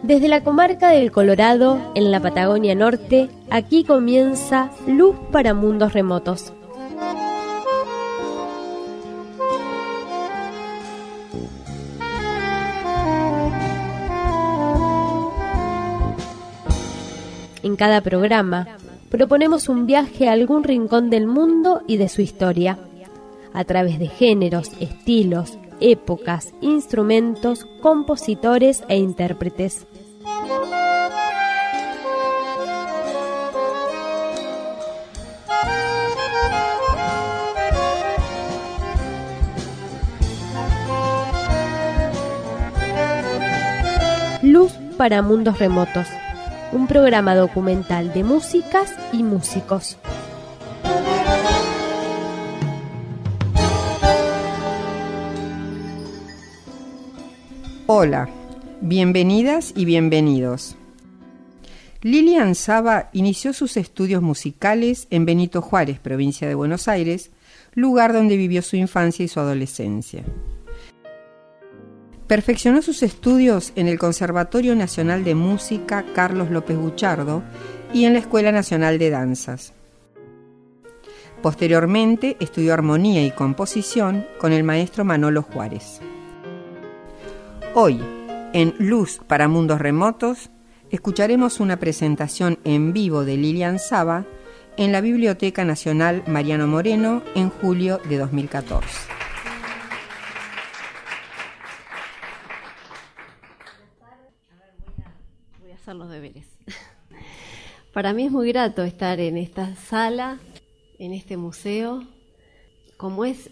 Desde la comarca del Colorado, en la Patagonia Norte, aquí comienza Luz para Mundos Remotos. En cada programa, proponemos un viaje a algún rincón del mundo y de su historia, a través de géneros, estilos, épocas, instrumentos, compositores e intérpretes. Luz para Mundos Remotos, un programa documental de músicas y músicos. Hola, bienvenidas y bienvenidos. Lilian Saba inició sus estudios musicales en Benito Juárez, provincia de Buenos Aires, lugar donde vivió su infancia y su adolescencia. Perfeccionó sus estudios en el Conservatorio Nacional de Música Carlos López Buchardo y en la Escuela Nacional de Danzas. Posteriormente estudió armonía y composición con el maestro Manolo Juárez. Hoy, en Luz para Mundos Remotos, escucharemos una presentación en vivo de Lilian Saba en la Biblioteca Nacional Mariano Moreno en julio de 2014. Voy a hacer los deberes. Para mí es muy grato estar en esta sala, en este museo. Como es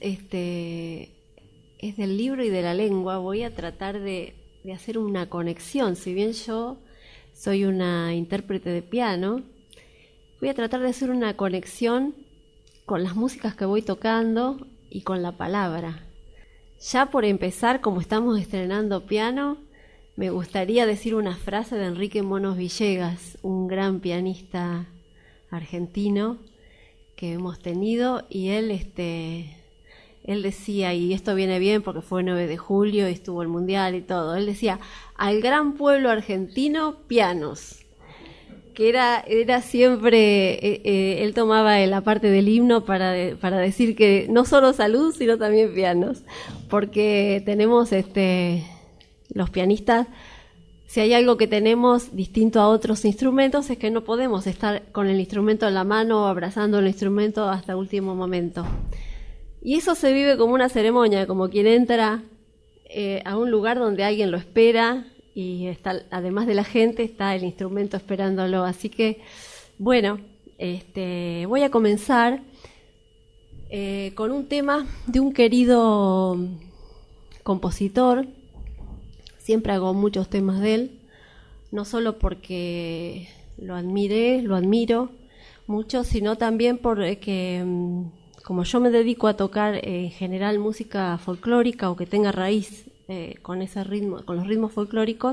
del libro y de la lengua, voy a tratar de hacer una conexión. Si bien yo soy una intérprete de piano, voy a tratar de hacer una conexión con las músicas que voy tocando y con la palabra. Ya por empezar, como estamos estrenando piano, me gustaría decir una frase de Enrique Monos Villegas, un gran pianista argentino que hemos tenido, y él decía, y esto viene bien porque fue 9 de julio y estuvo el Mundial y todo, él decía, al gran pueblo argentino, pianos. Que era siempre, él tomaba la parte del himno para decir que no solo salud, sino también pianos. Porque tenemos, los pianistas, si hay algo que tenemos distinto a otros instrumentos, es que no podemos estar con el instrumento en la mano o abrazando el instrumento hasta el último momento. Y eso se vive como una ceremonia, como quien entra a un lugar donde alguien lo espera y está, además de la gente, está el instrumento esperándolo. Así que, bueno, voy a comenzar con un tema de un querido compositor. Siempre hago muchos temas de él, no solo porque lo admiro mucho, sino también porque como yo me dedico a tocar en general música folclórica o que tenga raíz con ese ritmo, con los ritmos folclóricos,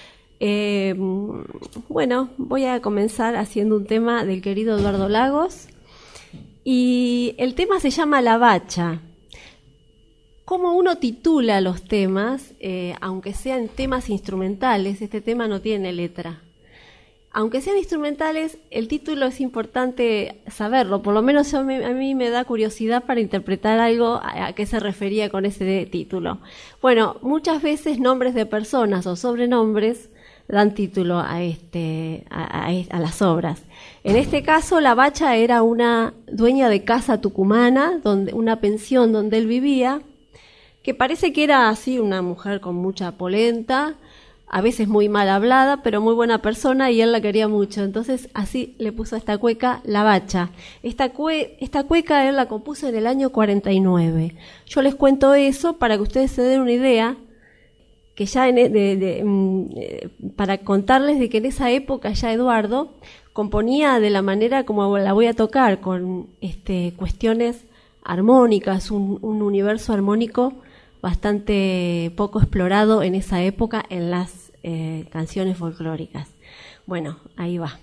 bueno, voy a comenzar haciendo un tema del querido Eduardo Lagos, y el tema se llama La Bacha. Como uno titula los temas, aunque sean temas instrumentales, este tema no tiene letra. Aunque sean instrumentales, el título es importante saberlo, por lo menos a mí me da curiosidad para interpretar algo a qué se refería con ese título. Bueno, muchas veces nombres de personas o sobrenombres dan título a las obras. En este caso, La Bacha era una dueña de casa tucumana, una pensión donde él vivía, que parece que era así una mujer con mucha polenta, a veces muy mal hablada, pero muy buena persona, y él la quería mucho. Entonces así le puso a esta cueca La Bacha. Esta cueca él la compuso en el año 49. Yo les cuento eso para que ustedes se den una idea, que ya para contarles de que en esa época ya Eduardo componía de la manera como la voy a tocar, con cuestiones armónicas, un universo armónico bastante poco explorado en esa época en las canciones folclóricas. Bueno, ahí va.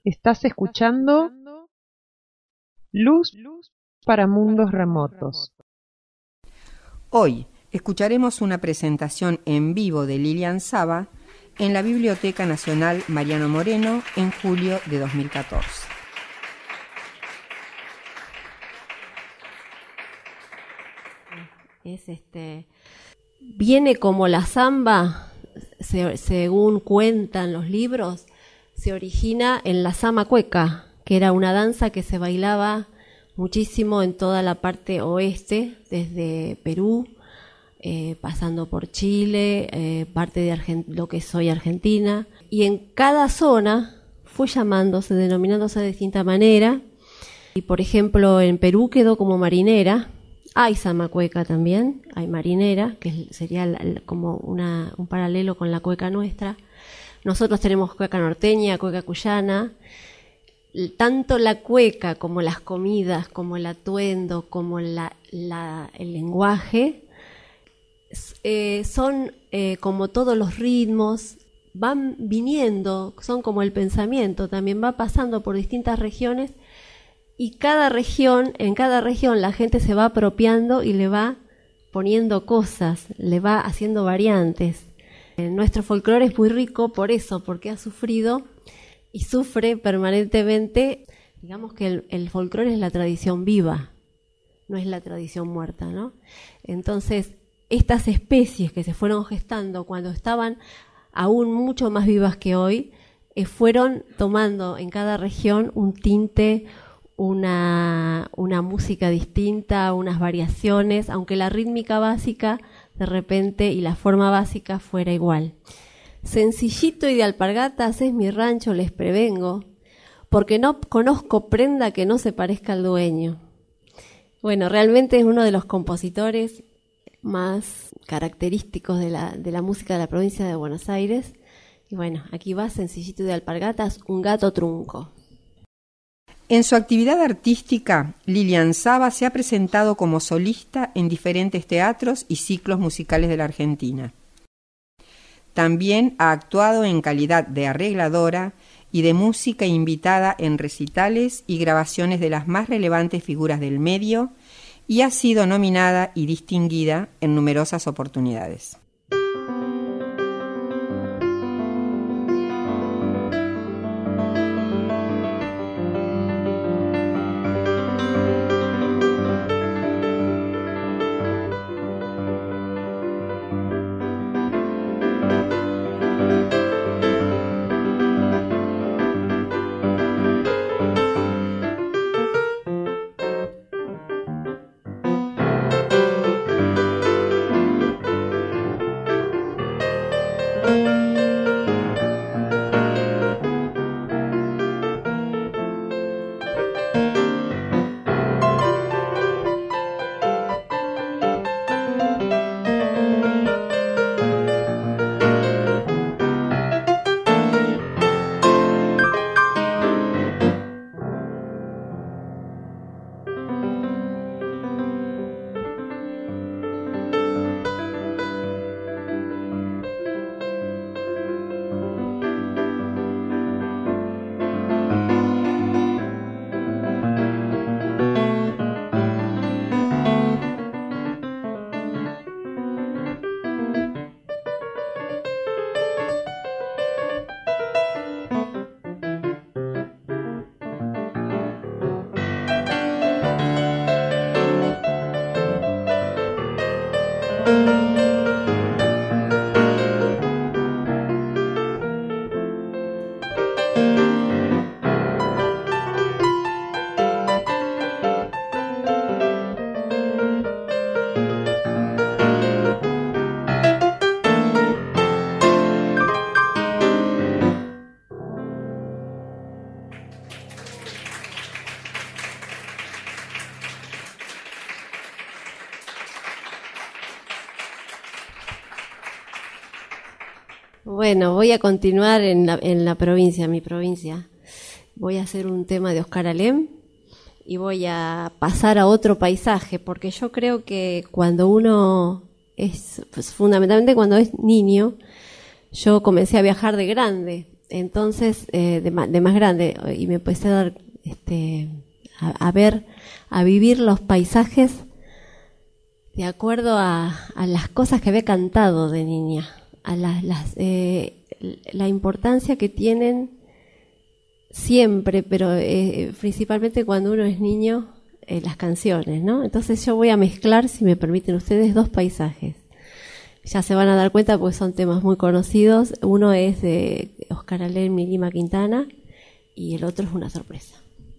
Estás escuchando Luz para Mundos Remotos. Hoy escucharemos una presentación en vivo de Lilian Saba en la Biblioteca Nacional Mariano Moreno en julio de 2014. Viene como la samba, según cuentan los libros, se origina en la sama cueca, que era una danza que se bailaba muchísimo en toda la parte oeste, desde Perú, pasando por Chile, parte de lo que es hoy Argentina, y en cada zona fue denominándose de distinta manera, y por ejemplo en Perú quedó como marinera. Hay samacueca también, hay marinera, que sería como un paralelo con la cueca nuestra. Nosotros tenemos cueca norteña, cueca cuyana. Tanto la cueca como las comidas, como el atuendo, como el lenguaje, son como todos los ritmos, van viniendo, son como el pensamiento, también va pasando por distintas regiones. Y en cada región la gente se va apropiando y le va poniendo cosas, le va haciendo variantes. Nuestro folclore es muy rico por eso, porque ha sufrido y sufre permanentemente. Digamos que el folclore es la tradición viva, no es la tradición muerta, ¿no? Entonces, estas especies que se fueron gestando cuando estaban aún mucho más vivas que hoy, fueron tomando en cada región un tinte, una música distinta, unas variaciones, aunque la rítmica básica de repente y la forma básica fuera igual. Sencillito y de alpargatas es mi rancho, les prevengo, porque no conozco prenda que no se parezca al dueño. Bueno, realmente es uno de los compositores más característicos de la música de la provincia de Buenos Aires. Y bueno, aquí va Sencillito y de alpargatas, un gato trunco. En su actividad artística, Lilian Saba se ha presentado como solista en diferentes teatros y ciclos musicales de la Argentina. También ha actuado en calidad de arregladora y de música invitada en recitales y grabaciones de las más relevantes figuras del medio y ha sido nominada y distinguida en numerosas oportunidades. Bueno, voy a continuar en la provincia, mi provincia. Voy a hacer un tema de Oscar Alem y voy a pasar a otro paisaje, porque yo creo que cuando uno es, pues fundamentalmente cuando es niño, yo comencé a viajar de grande. Entonces, de más grande, y me empecé a dar, a vivir los paisajes de acuerdo a las cosas que había cantado de niña, a la importancia que tienen siempre, pero principalmente cuando uno es niño, las canciones, ¿no? Entonces yo voy a mezclar, si me permiten ustedes, dos paisajes. Ya se van a dar cuenta porque son temas muy conocidos. Uno es de Oscar Alem y Lima Quintana y el otro es Una sorpresa.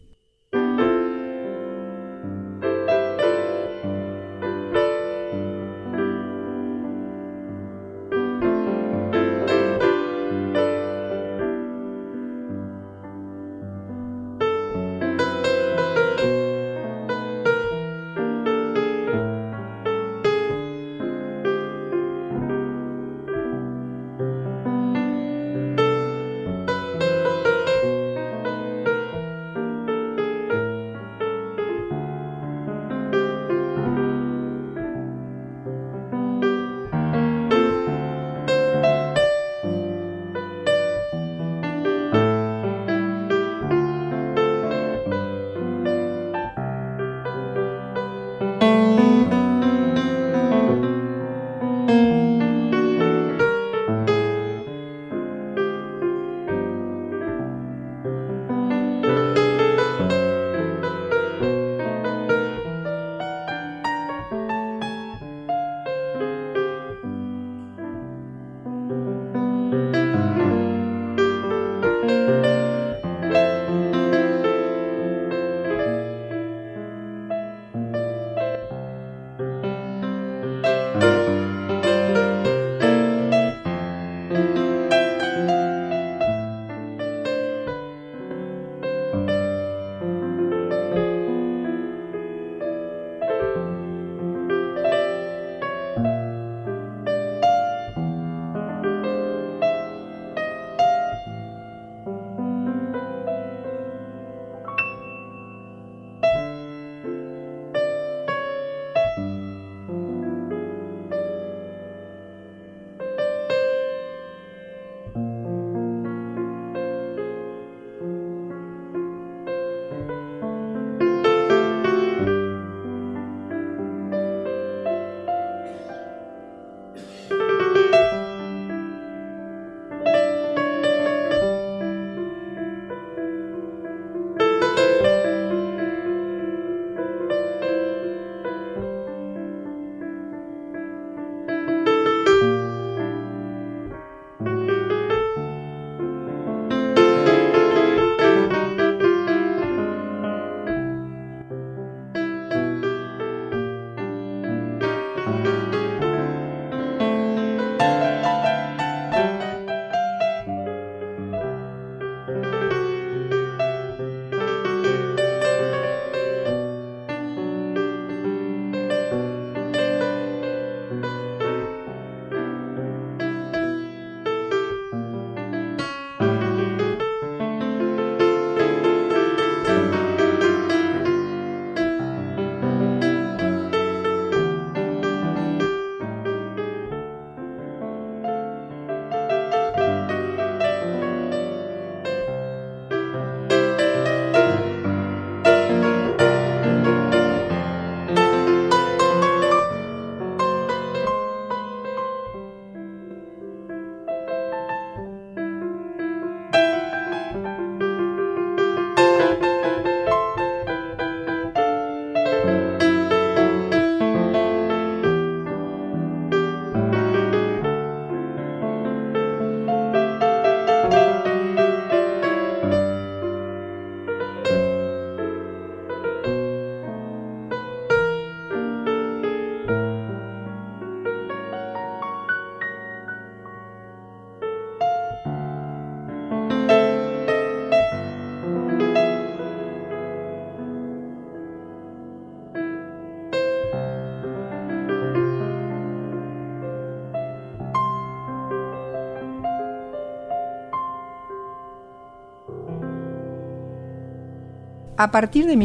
A partir de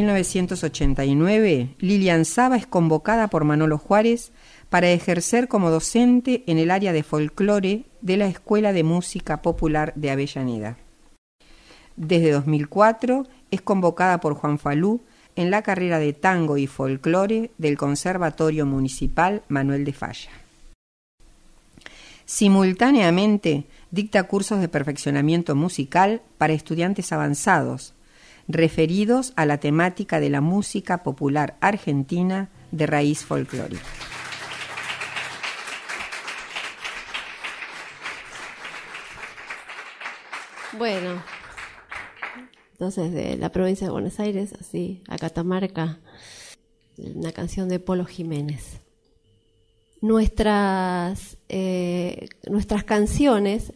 1989, Lilian Saba es convocada por Manolo Juárez para ejercer como docente en el área de folclore de la Escuela de Música Popular de Avellaneda. Desde 2004 es convocada por Juan Falú en la carrera de tango y folclore del Conservatorio Municipal Manuel de Falla. Simultáneamente dicta cursos de perfeccionamiento musical para estudiantes avanzados, referidos a la temática de la música popular argentina de raíz folclórica. Bueno, entonces de la provincia de Buenos Aires, así, a Catamarca, una canción de Polo Jiménez. Nuestras canciones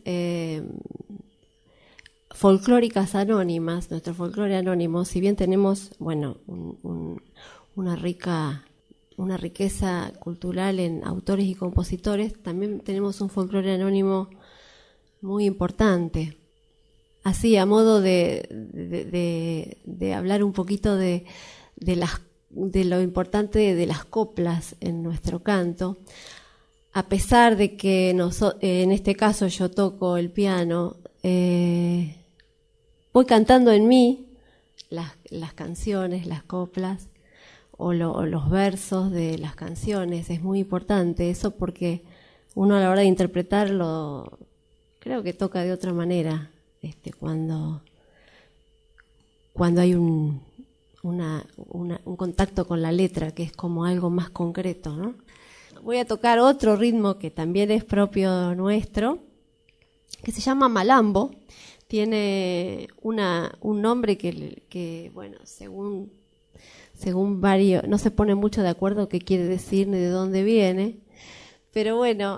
folclóricas anónimas, nuestro folclore anónimo, si bien tenemos, bueno, una riqueza cultural en autores y compositores, también tenemos un folclore anónimo muy importante. Así, a modo de hablar un poquito de lo importante de las coplas en nuestro canto, a pesar de que en este caso yo toco el piano, voy cantando en mí las canciones, las coplas o los versos de las canciones. Es muy importante eso porque uno a la hora de interpretarlo creo que toca de otra manera cuando hay un contacto con la letra, que es como algo más concreto, ¿no? Voy a tocar otro ritmo que también es propio nuestro, que se llama malambo. Tiene un nombre que bueno, según varios, no se pone mucho de acuerdo qué quiere decir ni de dónde viene, pero bueno,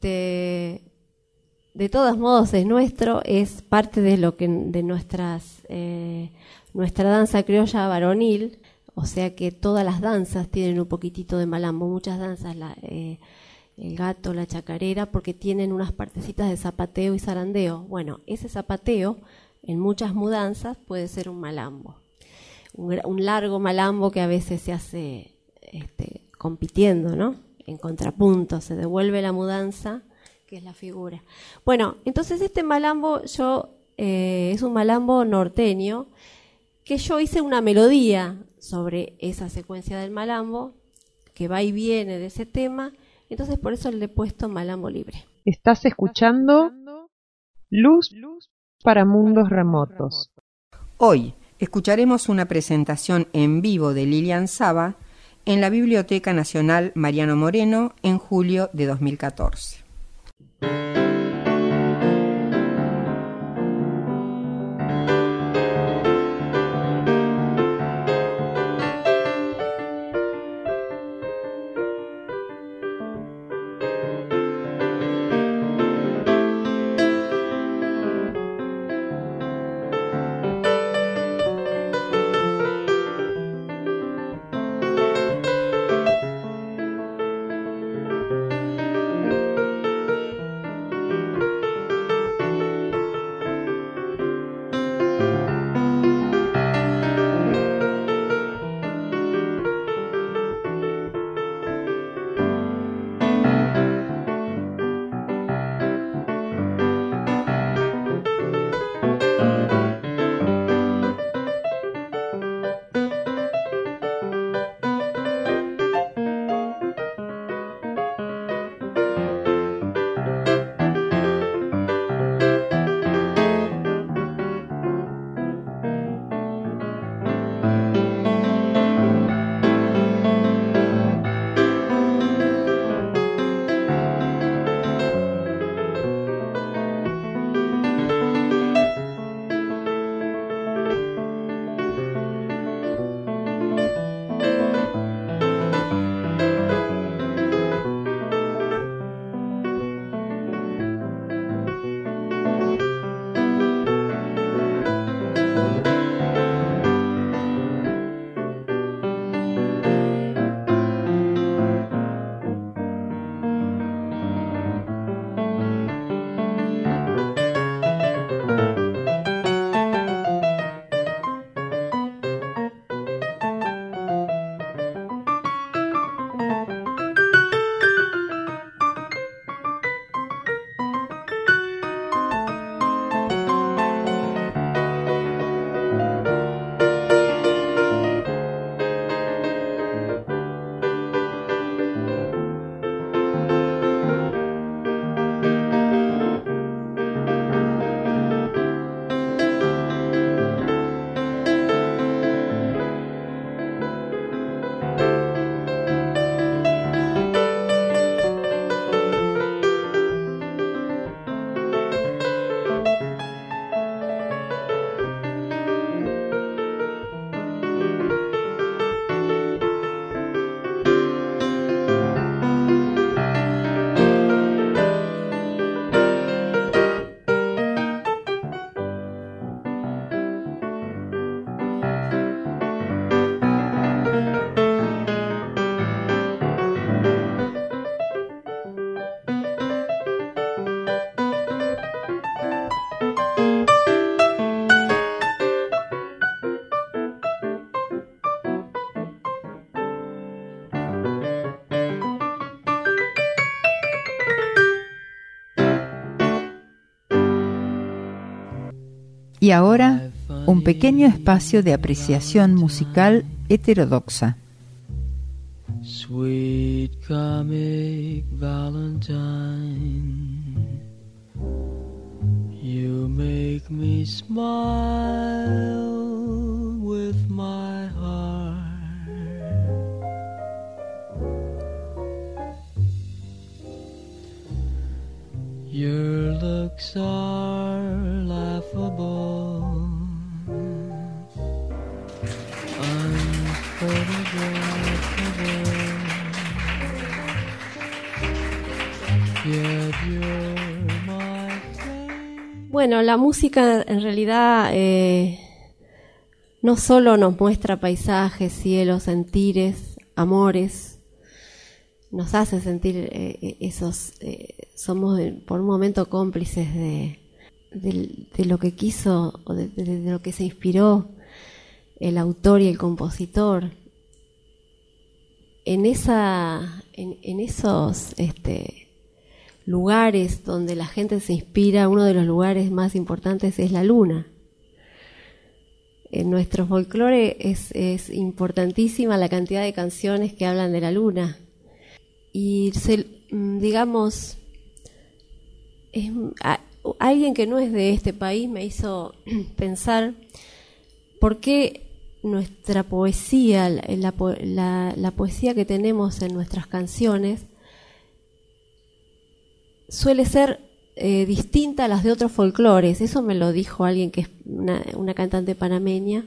de todos modos es nuestro, es parte de nuestra danza criolla varonil, o sea que todas las danzas tienen un poquitito de malambo, muchas danzas, el gato, la chacarera, porque tienen unas partecitas de zapateo y zarandeo. Bueno, ese zapateo en muchas mudanzas puede ser un malambo, un largo malambo que a veces se hace compitiendo, ¿no? En contrapunto, se devuelve la mudanza, que es la figura. Bueno, entonces este malambo es un malambo norteño, que yo hice una melodía sobre esa secuencia del malambo, que va y viene de ese tema, entonces por eso le he puesto malambo libre. Estás escuchando Luz para Mundos Remotos. Hoy escucharemos una presentación en vivo de Lilian Saba en la Biblioteca Nacional Mariano Moreno en julio de 2014. Y ahora, un pequeño espacio de apreciación musical heterodoxa. Sweet comic Valentine, you make me smile with my heart. Your looks are laughable, unphotographable, yet you're my flame. Bueno, la música en realidad no solo nos muestra paisajes, cielos, sentires, amores, nos hace sentir somos por un momento cómplices de lo que quiso o de lo que se inspiró el autor y el compositor. En esos lugares donde la gente se inspira, uno de los lugares más importantes es la luna. En nuestro folclore es importantísima la cantidad de canciones que hablan de la luna. Y digamos, alguien que no es de este país me hizo pensar por qué nuestra poesía, la poesía que tenemos en nuestras canciones, suele ser distinta a las de otros folclores. Eso me lo dijo alguien que es una cantante panameña,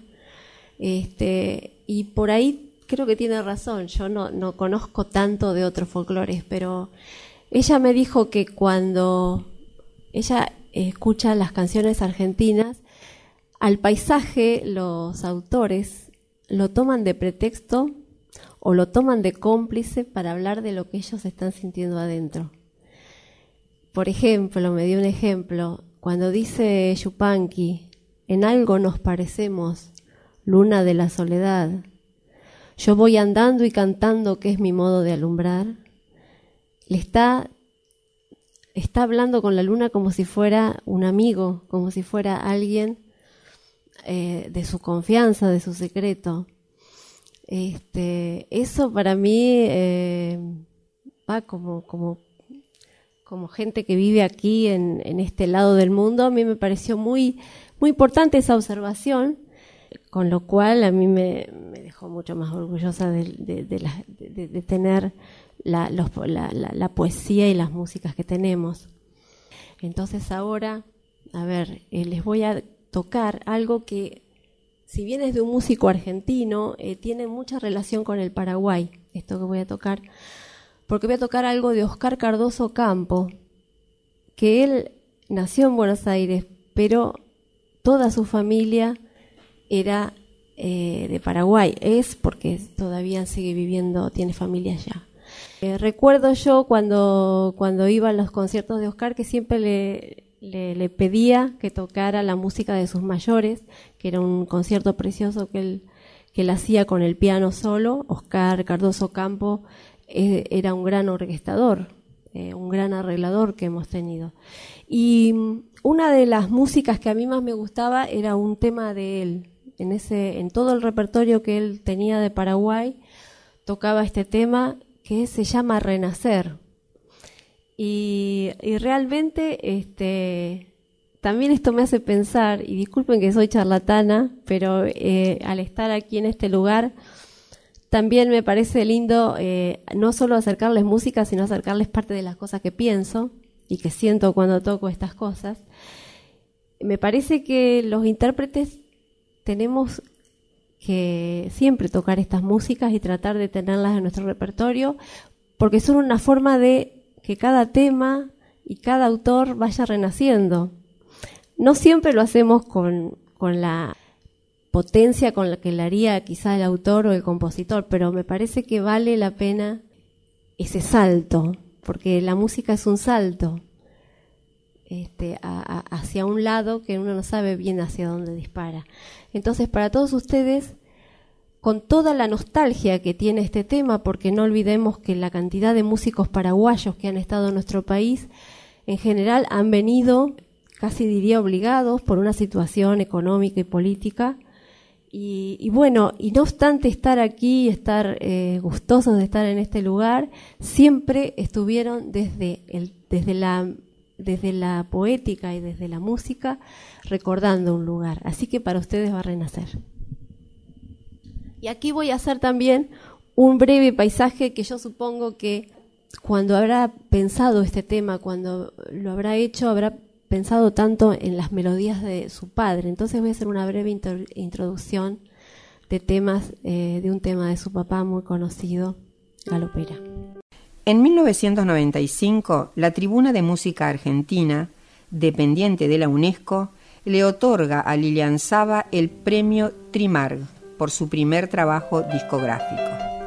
y por ahí creo que tiene razón. Yo no conozco tanto de otros folclores, pero ella me dijo que cuando ella escucha las canciones argentinas, al paisaje los autores lo toman de pretexto o lo toman de cómplice para hablar de lo que ellos están sintiendo adentro. Por ejemplo, me dio un ejemplo, cuando dice Yupanqui, en algo nos parecemos, luna de la soledad, yo voy andando y cantando que es mi modo de alumbrar, le está hablando con la luna como si fuera un amigo, como si fuera alguien de su confianza, de su secreto. Eso para mí va como gente que vive aquí en este lado del mundo. A mí me pareció muy, muy importante esa observación, con lo cual a mí me dejó mucho más orgullosa de tener la poesía y las músicas que tenemos. Entonces ahora, les voy a tocar algo que, si bien es de un músico argentino, tiene mucha relación con el Paraguay, esto que voy a tocar, porque voy a tocar algo de Oscar Cardoso Campo, que él nació en Buenos Aires, pero toda su familia era de Paraguay, porque todavía sigue viviendo, tiene familia allá. Recuerdo yo cuando iba a los conciertos de Oscar que siempre le pedía que tocara la música de sus mayores, que era un concierto precioso que él hacía con el piano solo. Oscar Cardoso Campo era un gran orquestador, un gran arreglador que hemos tenido. Y una de las músicas que a mí más me gustaba era un tema de él. En todo el repertorio que él tenía de Paraguay, tocaba este tema que se llama Renacer. Y realmente también esto me hace pensar, y disculpen que soy charlatana, pero al estar aquí en este lugar también me parece lindo no solo acercarles música, sino acercarles parte de las cosas que pienso y que siento cuando toco estas cosas. Me parece que los intérpretes tenemos que siempre tocar estas músicas y tratar de tenerlas en nuestro repertorio, porque son una forma de que cada tema y cada autor vaya renaciendo. No siempre lo hacemos con la potencia con la que lo haría quizá el autor o el compositor, pero me parece que vale la pena ese salto, porque la música es un salto hacia un lado que uno no sabe bien hacia dónde dispara. Entonces, para todos ustedes, con toda la nostalgia que tiene este tema, porque no olvidemos que la cantidad de músicos paraguayos que han estado en nuestro país, en general han venido casi diría obligados por una situación económica y política. Y bueno, y no obstante estar aquí, estar gustosos de estar en este lugar, siempre estuvieron desde la poética y desde la música recordando un lugar. Así que para ustedes va a renacer. Y aquí voy a hacer también un breve paisaje que yo supongo que cuando habrá pensado este tema, cuando lo habrá hecho, habrá pensado tanto en las melodías de su padre. Entonces voy a hacer una breve introducción de temas, de un tema de su papá muy conocido, Galopera. En 1995, la Tribuna de Música Argentina, dependiente de la UNESCO, le otorga a Lilian Saba el premio Trimarg por su primer trabajo discográfico.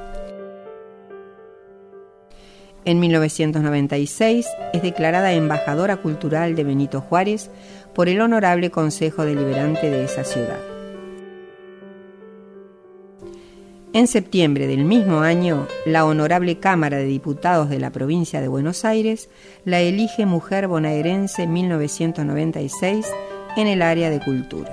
En 1996 es declarada embajadora cultural de Benito Juárez por el Honorable Consejo Deliberante de esa ciudad. En septiembre del mismo año, la Honorable Cámara de Diputados de la Provincia de Buenos Aires la elige Mujer Bonaerense 1996 en el área de cultura.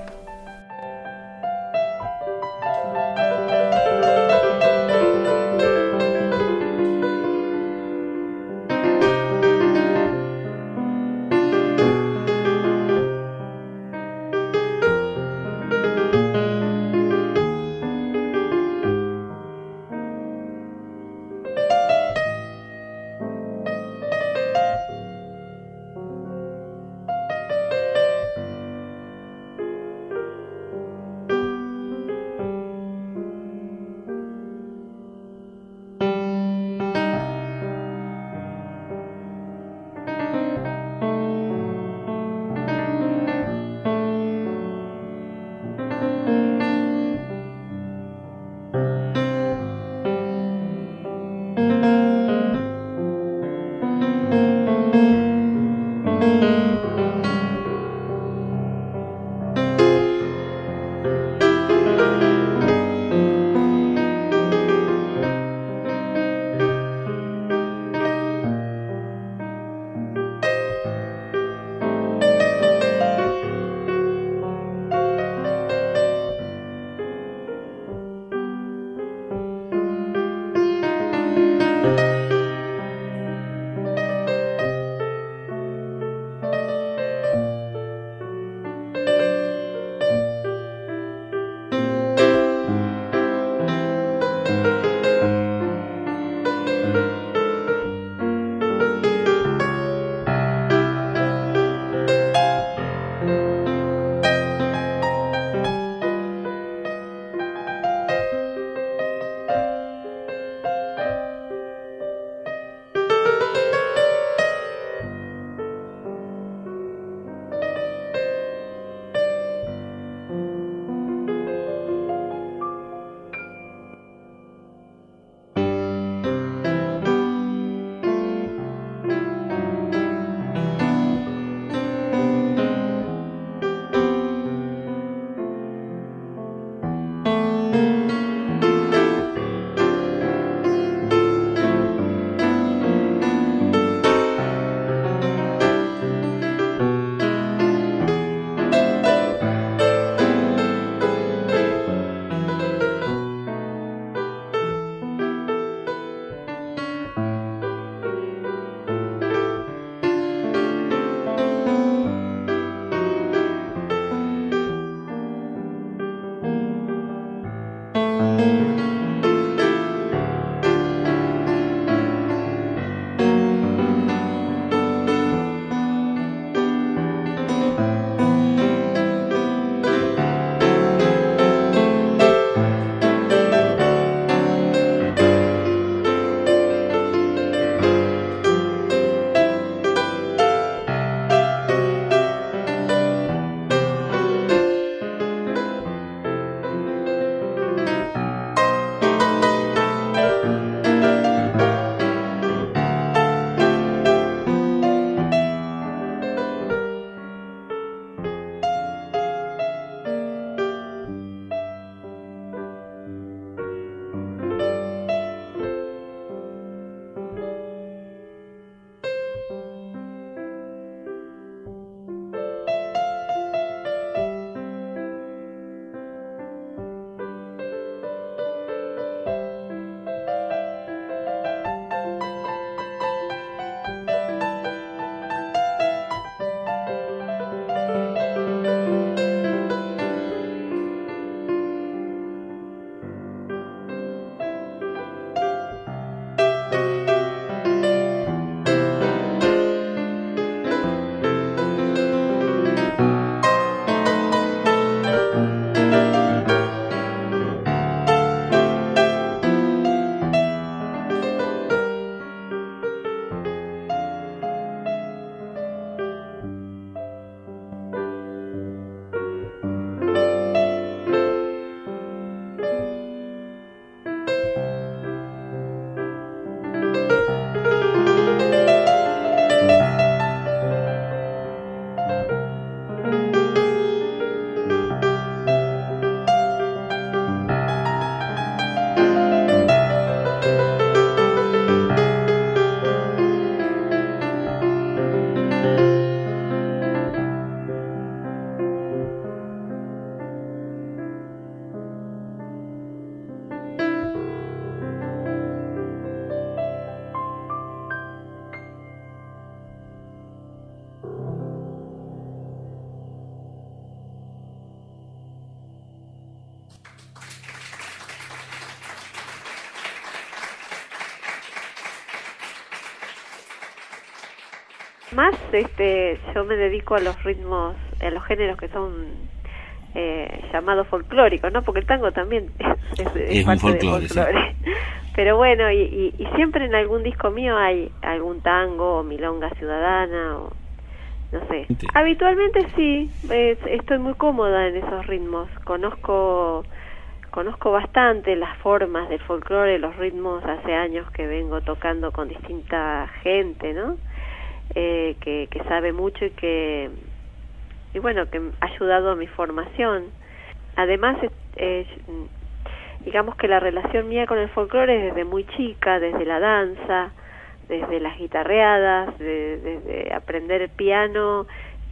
más yo me dedico a los ritmos, a los géneros que son llamados folclóricos, ¿no? Porque el tango también es un parte folclore, del folclore. Sí. Pero bueno, y siempre en algún disco mío hay algún tango o milonga ciudadana o no sé. Habitualmente sí, estoy muy cómoda en esos ritmos. Conozco bastante las formas del folclore, los ritmos. Hace años que vengo tocando con distinta gente, ¿no? Que sabe mucho y bueno, que ha ayudado a mi formación. Además, digamos que la relación mía con el folclore es desde muy chica, desde la danza, desde las guitarreadas, desde aprender el piano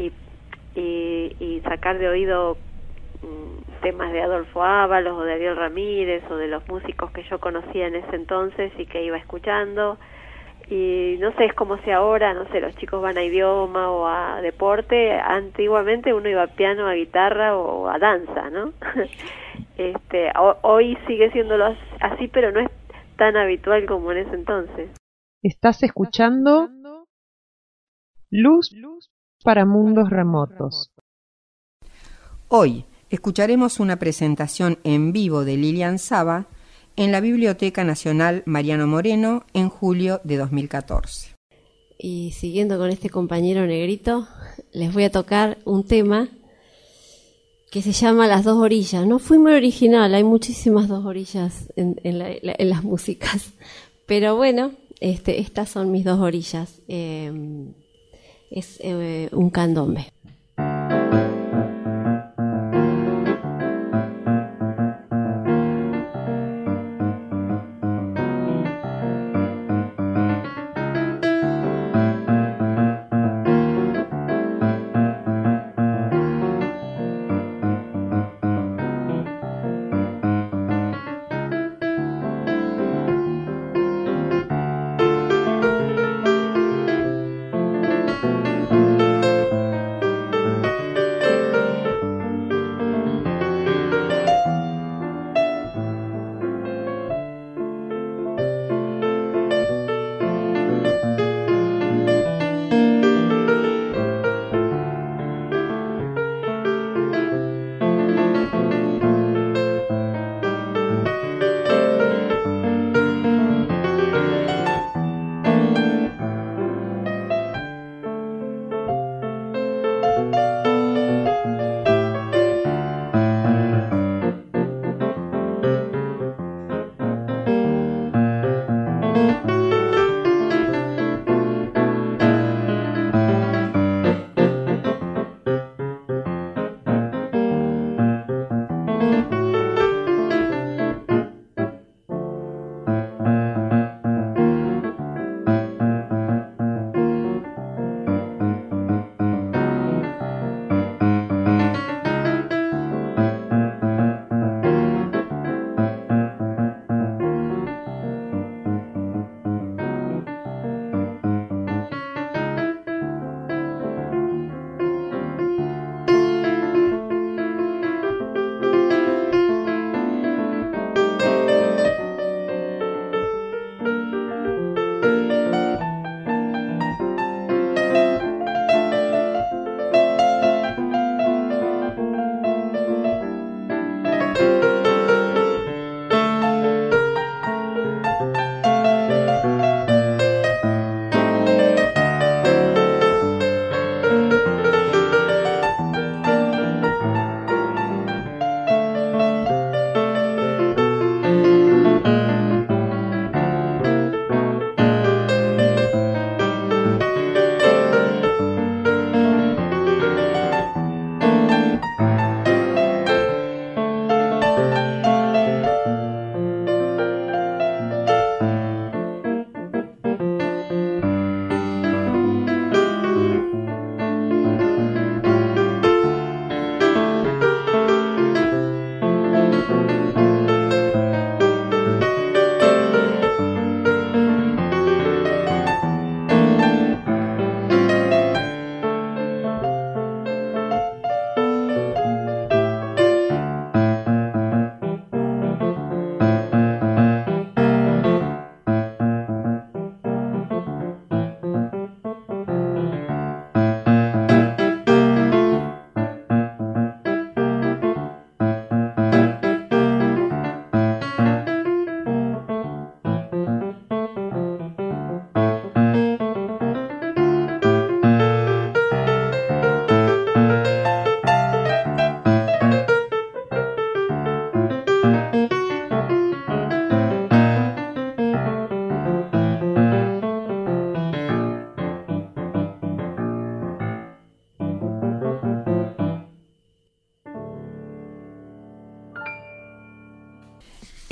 y sacar de oído temas de Adolfo Ábalos o de Ariel Ramírez o de los músicos que yo conocía en ese entonces y que iba escuchando. Y no sé, es como si ahora, no sé, los chicos van a idioma o a deporte. Antiguamente uno iba a piano, a guitarra o a danza, ¿no? Hoy sigue siendo así, pero no es tan habitual como en ese entonces. Estás escuchando Luz para Mundos Remotos. Hoy escucharemos una presentación en vivo de Lilian Saba en la Biblioteca Nacional Mariano Moreno en julio de 2014. Y siguiendo con este compañero negrito, les voy a tocar un tema que se llama Las dos orillas. No fui muy original, hay muchísimas dos orillas en las músicas, pero bueno, estas son mis dos orillas. Es un candombe.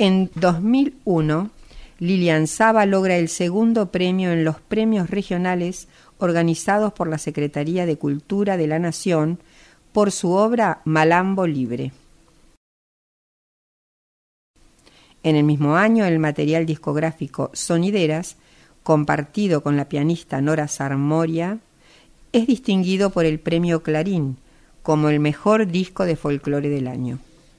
En 2001, Lilian Saba logra el segundo premio en los premios regionales organizados por la Secretaría de Cultura de la Nación por su obra Malambo Libre. En el mismo año, el material discográfico Sonideras, compartido con la pianista Nora Sarmoria, es distinguido por el Premio Clarín como el mejor disco de folclore del año.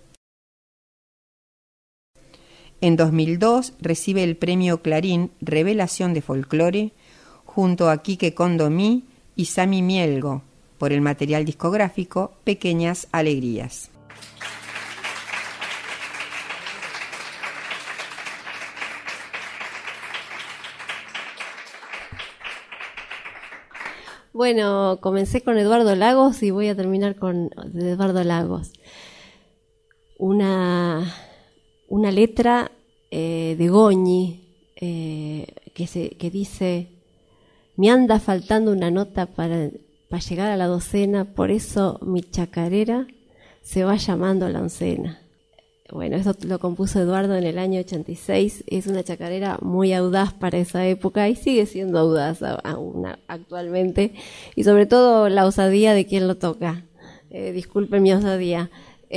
En 2002 recibe el Premio Clarín Revelación de Folclore junto a Quique Condomí y Sami Mielgo por el material discográfico Pequeñas Alegrías. Bueno, comencé con Eduardo Lagos y voy a terminar con Eduardo Lagos. Una letra de Goñi que dice: me anda faltando una nota para llegar a la docena, por eso mi chacarera se va llamando la oncena. Bueno, esto lo compuso Eduardo en el año 86. Es una chacarera muy audaz para esa época y sigue siendo audaz aún actualmente. Y sobre todo la osadía de quien lo toca. Disculpen mi osadía.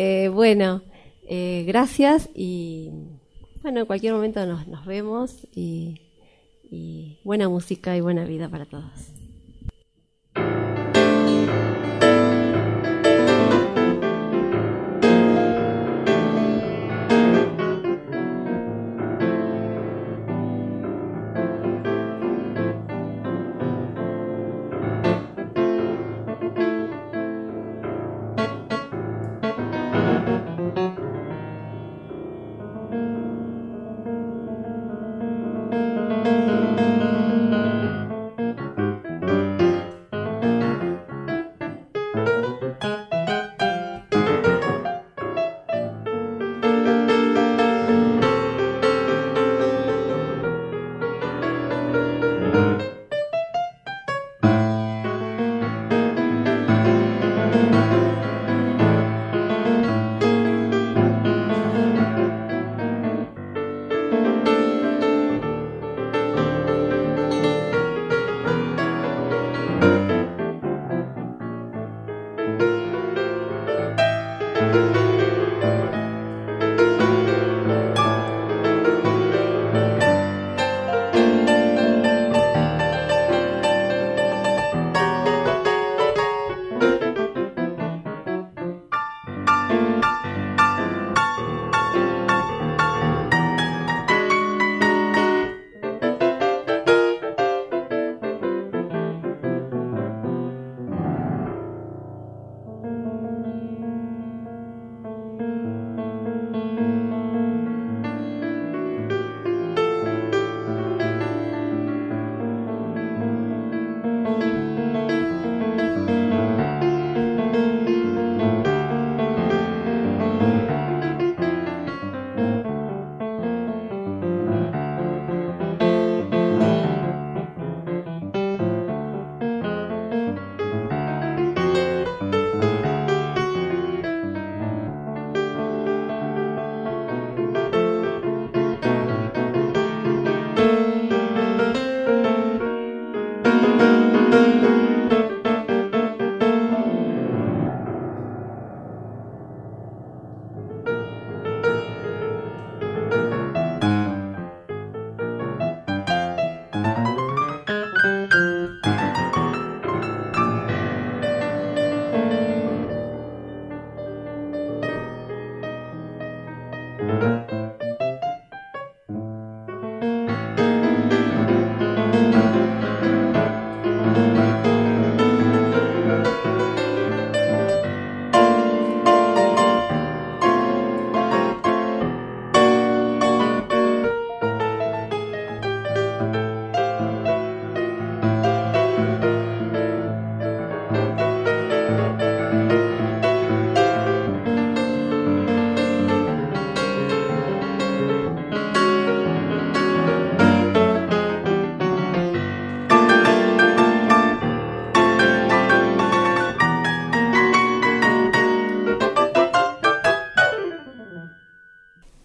Gracias y bueno, en cualquier momento nos vemos y buena música y buena vida para todos.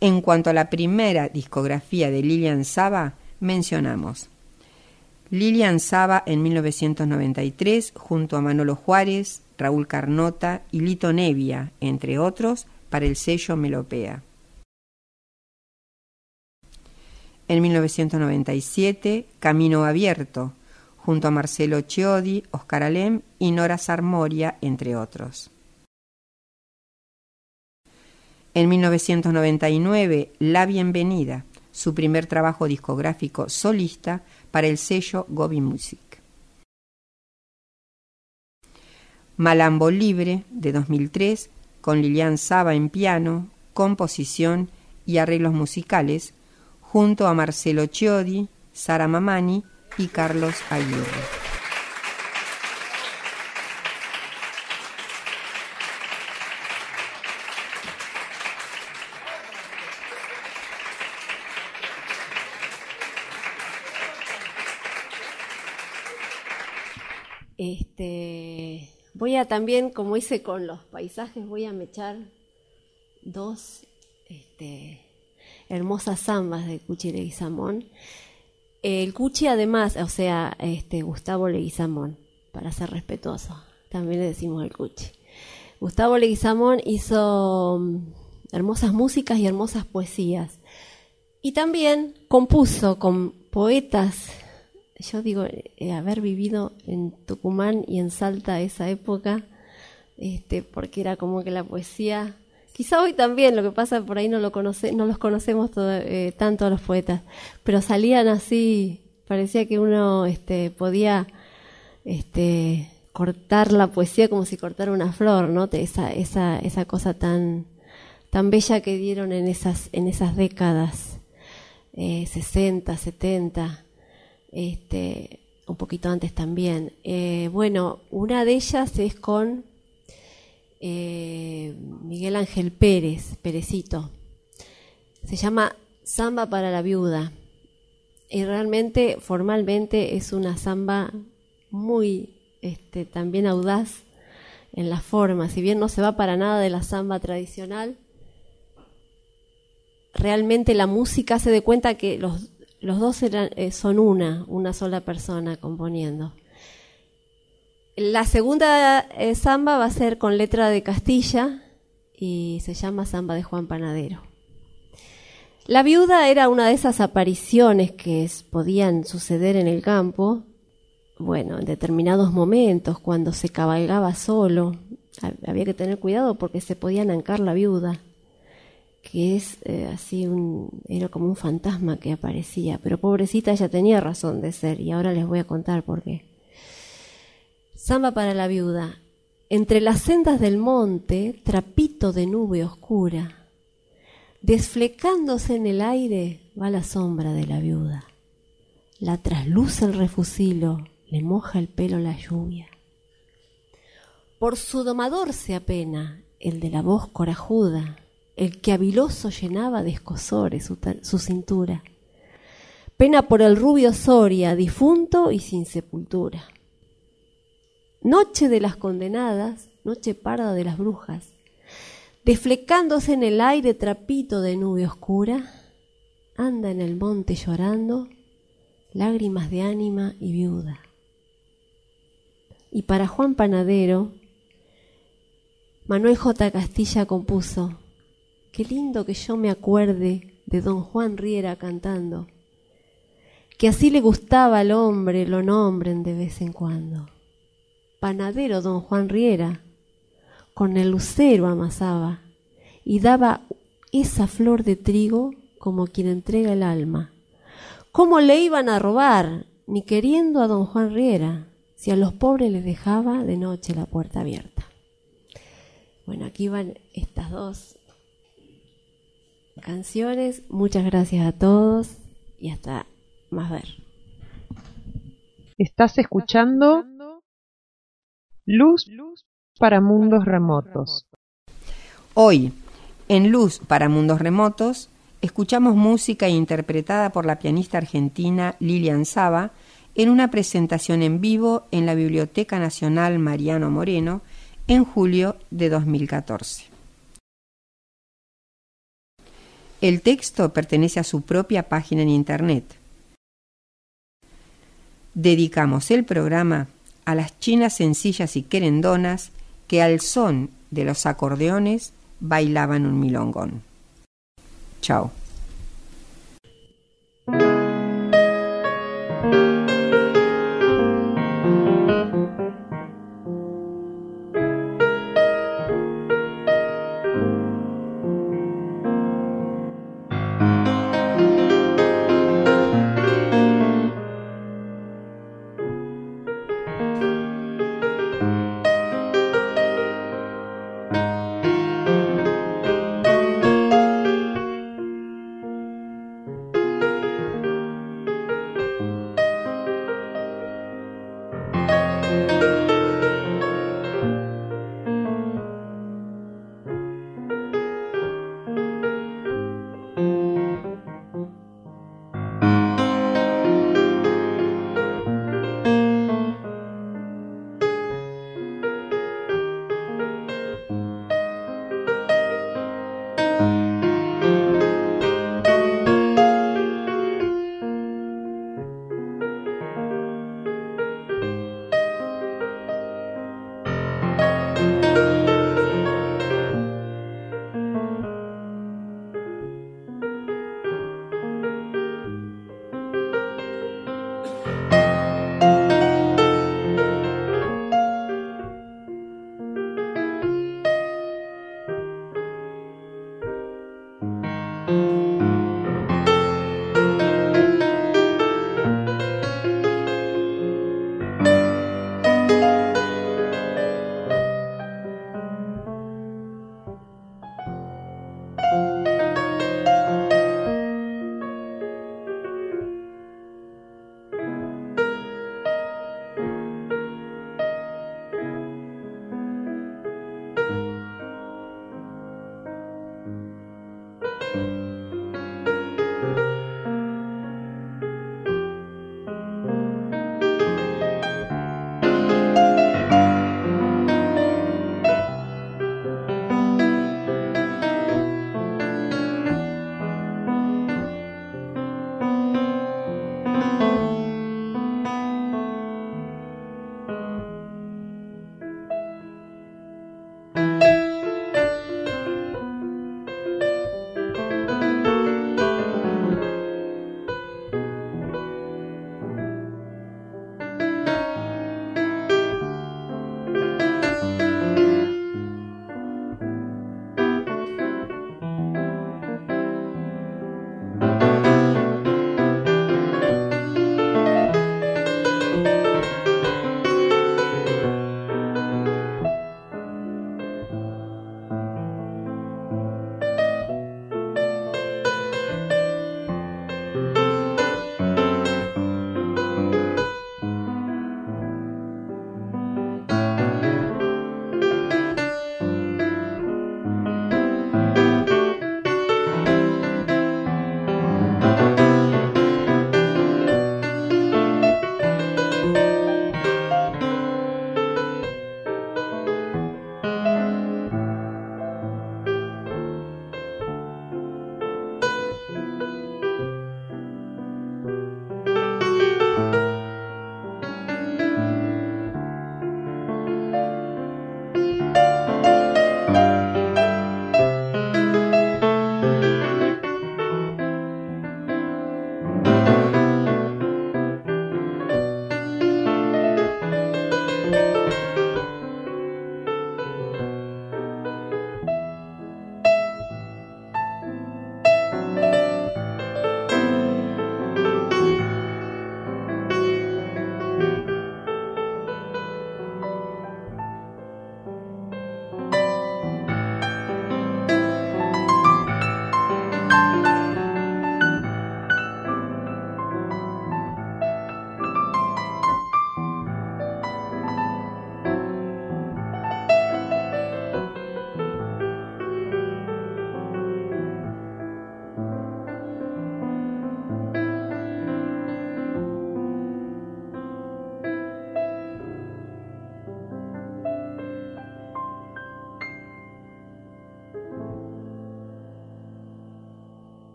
En cuanto a la primera discografía de Lilian Saba, mencionamos Lilian Saba en 1993, junto a Manolo Juárez, Raúl Carnota y Lito Nevia, entre otros, para el sello Melopea. En 1997, Camino Abierto, junto a Marcelo Chiodi, Oscar Alem y Nora Sarmoria, entre otros. En 1999, La Bienvenida, su primer trabajo discográfico solista para el sello Gobi Music. Malambo Libre, de 2003, con Lilian Saba en piano, composición y arreglos musicales, junto a Marcelo Chiodi, Sara Mamani y Carlos Aguirre. Voy a también, como hice con los paisajes, voy a mechar dos hermosas zambas de Cuchi Leguizamón. El Cuchi, además, o sea, Gustavo Leguizamón, para ser respetuoso, también le decimos el Cuchi. Gustavo Leguizamón hizo hermosas músicas y hermosas poesías. Y también compuso con poetas. Yo digo, haber vivido en Tucumán y en Salta esa época, porque era como que la poesía, quizá hoy también, lo que pasa por ahí no los conocemos tanto a los poetas, pero salían así, parecía que uno podía cortar la poesía como si cortara una flor, ¿no? Esa cosa tan bella que dieron en esas décadas, 60, 70. Un poquito antes también. Bueno, una de ellas es con Miguel Ángel Perecito. Se llama Samba para la Viuda. Y realmente, formalmente, es una samba muy también audaz en la forma. Si bien no se va para nada de la samba tradicional, realmente la música se da cuenta que los dos son una sola persona componiendo. La segunda samba va a ser con letra de Castilla y se llama Samba de Juan Panadero. La viuda era una de esas apariciones que podían suceder en el campo, bueno, en determinados momentos, cuando se cabalgaba solo. Había que tener cuidado porque se podía ancar la viuda, que es era como un fantasma que aparecía, pero pobrecita, ella tenía razón de ser, y ahora les voy a contar por qué. Samba para la viuda. Entre las sendas del monte, trapito de nube oscura, desflecándose en el aire va la sombra de la viuda. La trasluce el refusilo, le moja el pelo la lluvia. Por su domador se apena, el de la voz corajuda, el que habiloso llenaba de escozores su cintura. Pena por el rubio Soria, difunto y sin sepultura. Noche de las condenadas, noche parda de las brujas, desflecándose en el aire trapito de nube oscura, anda en el monte llorando, lágrimas de ánima y viuda. Y para Juan Panadero, Manuel J. Castilla compuso: qué lindo que yo me acuerde de don Juan Riera cantando, que así le gustaba al hombre lo nombren de vez en cuando. Panadero don Juan Riera, con el lucero amasaba y daba esa flor de trigo como quien entrega el alma. ¿Cómo le iban a robar, ni queriendo a don Juan Riera, si a los pobres les dejaba de noche la puerta abierta? Bueno, aquí van estas dos canciones. Muchas gracias a todos y hasta más ver. Estás escuchando Luz para Mundos Remotos. Hoy, en Luz para Mundos Remotos, escuchamos música interpretada por la pianista argentina Lilian Saba en una presentación en vivo en la Biblioteca Nacional Mariano Moreno en julio de 2014. El texto pertenece a su propia página en internet. Dedicamos el programa a las chinas sencillas y querendonas que al son de los acordeones bailaban un milongón. Chao.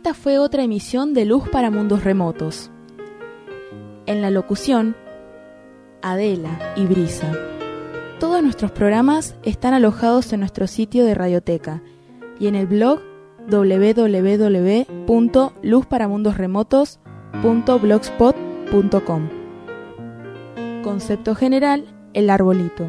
Esta fue otra emisión de Luz para Mundos Remotos. En la locución, Adela y Brisa. Todos nuestros programas están alojados en nuestro sitio de Radioteca y en el blog www.luzparamundosremotos.blogspot.com. Concepto general, el arbolito.